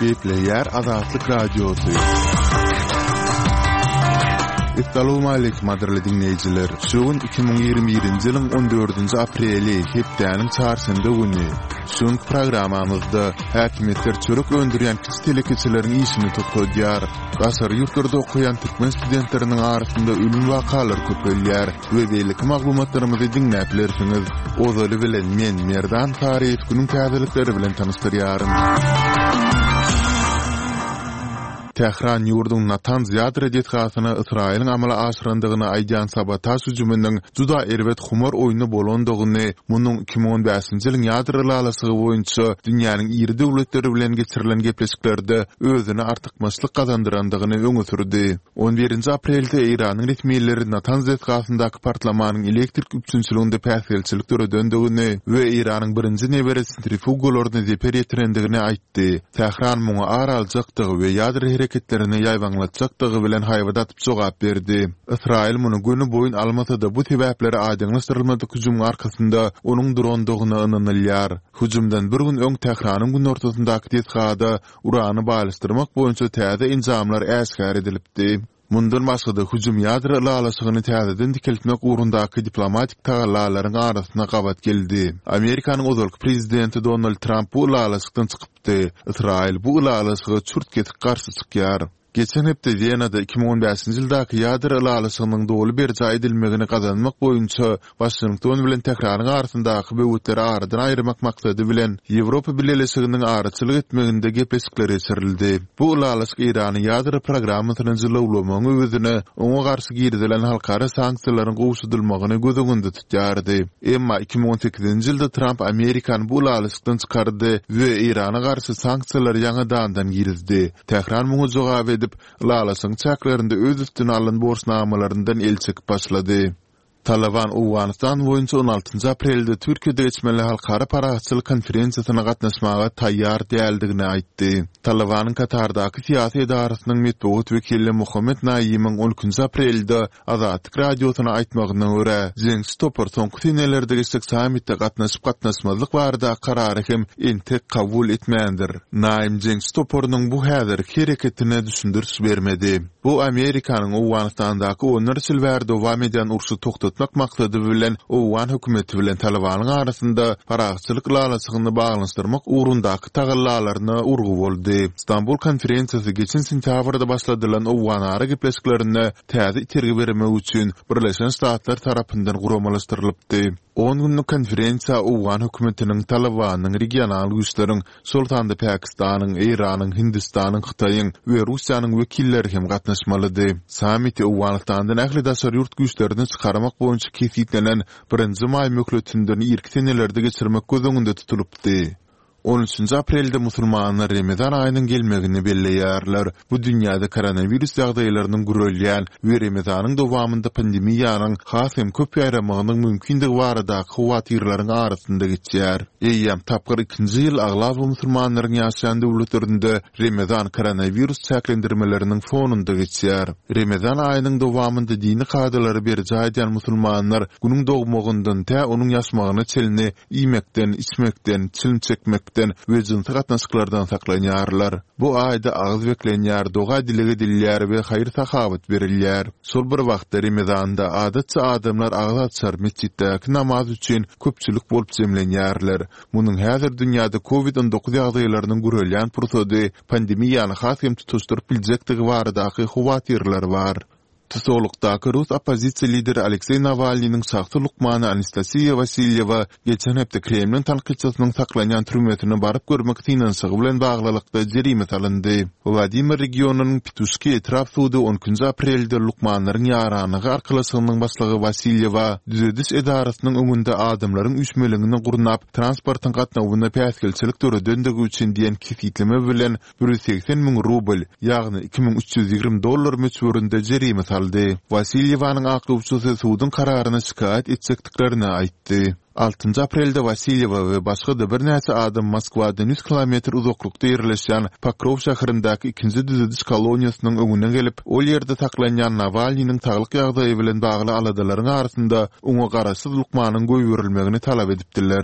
Gepleyer Azatlyk Radiosu. Assalamu alaykum maderli dinleyijiler. Şuun 2021-nji ýylyň 14-nji apreli hepdäniň çarşamba güni. Şuň programamyzda häkimetler çörek öndürýän kiçilekiçileriň işini tokadýar. Gasar ýurtlarda okuyan türkmen studentleriniň arasynda ölüm wakalary köpelýär we beýlik maglumatlarymyzy dinläp bilersiňiz. Ozaly bilen men Merdan Tariýew günüň täzelikleri bilen tanıştyrýarym. Tehran ýurduň Natanz ýadro detgasyna Israýlyň amala aşyrandygyny aýdýan sabotaj hüjüminiň juda erbet humor oýuny bolandygyny, munyň 2015-nji ýylyň ýadro lalasy boýunça dünýäniň ýeri döwletleri bilen geçirilen gepleşiklerde özüne artykmaçlyk kazandyrandygyny öňe sürdi. 11-nji aprelde Iranyň resmiýetleri Natanz detgasyndaky partlamanyň elektrik üçinçiliginde päsgelçilik döredendygini we Iranyň birinji neberesi sentrifugalaryny zeper ýetirendigini aýtdy. Tehran muňa araljakdygy we ýadro hareketlerini ýaýbanlatjakdygy bilen haýbada atyp jogap berdi. Israýil muny günü boýun almasa da bu sebäpleri aýdyňlaşdyrylmady hüjümň arkasynda onuň durandygyny ynanylýar. Hüjümden bir gün öň Tehranyň gün ortasyndaky detgada urany balystyrmak boýunça täze injamlar äşgär edilipdi. Mundan başga hüjüm ýadro lalasygyny täzeden dikiltmek ugrundaky diplomatik tagallalaryň arasyna gabat geldi. Amerikanyň ozalky prezidenti Donald Trump bu lalasykdan çykypdy. Israýil bu lalasyga çurt getip garşy çykýar. Geçen hepde Viyana'da 2015-nji ýyldaky ýadro lalasynyň dogly berje edilmegini gazanmak boýunça Washington bilen Tehran arasyndaky böwetleri aradan aýyrmak maksady bilen Ýewropa Birleşiginiň araçylyk etmeginde gepleşikler geçirildi. Bu lalasy Iranyň ýadro programmasyny jylawlamagyň özüne oňa garşy girdilen halkara sanksiýalaryň gowşudylmagyny gözüňde tutýardy. Emma 2018-nji ýylda Trump Amerikany bu lalasykdan çykardy we Irana garşy sanksiýalary ýa-da girizdi. Tehran muňa jogap lalasyň çaklarynda öz üstüne alynan borçnamalaryndan el çekip başlady. Taliban Awganistan boýunça 16-njy aprelde Türkiýede geçmeli halkara paragatçylyk konferensiýasyna gatnaşmaga taýýar däldigini aýtdy. Talibanyň Katardaky syýasy edarasynyň medeniýet wekili Muhammed Naýymyň 12-njy aprelde Azatlyk radiosyna aýtmagyna görä, Cengiz Topar soňky senelerde geçek sammitde gatnaşmazlyk barada karary hem entek kabul etmändir. Naýym Cengiz Toparyň bu häzirki hereketine düşündürüş bermedi. Bu Amerikanyň Awganistandaky onursal we dowam eden urşy toktatmak maksady bilen Owan hökümeti bilen Talibanyň arasynda paragatçylyk lalasygyny baglanşdyrmak ugrundaky tagallalaryna urgu boldy. İstanbul konferensiýasy geçen sentýabrda başladylan Owan ara gepleşiklerini täze itergi bermek üçin Birleşen Ştatlar tarapyndan guramalaşdyrylypdy. 10 günlük konferensiýa Owan hökümetiniň Talibanyň regional güýçleriň, Sultanda Pakistanyň, Iranyň, Hindistanyň, Hytaýyň we Russiýanyň wekilleri hem gatnaşmalydy. Sammitde Awganistandan ähli daşary ýurt güýçlerini çykarmak boýunça kefitlenen 1-nji maý möhletini ilk senelerde geçirmek gözüňde tutulypdy. 13-nji aprelde musulmanlar Ramazan aýynyň gelmegini belleýärler. Bu dünýäde koronavirus ýagdaýlarynyň gürelýän we Ramazanyň dowamynda pandemiýanyň hasym köp ýaýramagynyň mümkindigi barada howatyrlaryň arasynda geçýär. Eýýäm tapgyr 2-nji ýyl aglab musulmanlaryň ýaşaýan döwletlerinde Ramazan koronavirus çäklendirmeleriniň fonunda geçýär. Ramazan aýynyň dowamynda dini kadalary berje edýän musulmanlar günüň dogmagyndan tä onuň ýaşmagyny çelini iýmekden, içmekden, çilm çekmek we jynsyk gatnaşyklardan saklanýarlar. Bu aýda agyz beklenýär, doga dilege dilýär we haýyr sahabat berilýär. Şol bir wagtda Ramazanda adatça adamlar agyz açar mesçitdäki namaz üçin köpçülik bolup jemlenýärler. Munyň häzir dünýäde COVID-19 ýagdaýlarynyň gürelýän pursady pandemiýany hasym tutuşdyryp biljekdigi baradaky howatyrlar bar. Tusolukdaky Rus opozisiýa lideri Aleksey Navalnyň şahsy lukmany Anastasiya Vasilyewa geçen hepde Kremlin tanqidçisynyň saklanýan türmetini baryp görmek finansygy bilen baglylykda jerime salyndy. Vladimir regionunyň Pitushki etraf sudy 10-njy aprelde lukmanlaryň ýaranygy arkalaşygynyň başlygy Vasilyewa düzediş edarasynyň öňünde adamlaryň üçmeligini gurnap transportyň gatnawyna päsgelçilik döredendigi üçin diýen kefitleme bilen 180 000 rubl, ýagny $2320 möçberinde jerime Vasilyewanyň akypçysy suwdyň kararyna şikayet etjekdiklerini aýtdy. 6 aprelde Vasilyewa we başga da bir näçe adam Moskwadan 100 kilometr uzaklykda ýerleşýän Pokrov şäherindäki 2-nji düzediş koloniýasynyň öňüne gelip, ol ýerde saklanýan Navalnyň taglyk ýagdaýy bilen bagly aladalaryň arasynda oňa garaşsyz lukmanyň goýurilmegini talap edipdiler.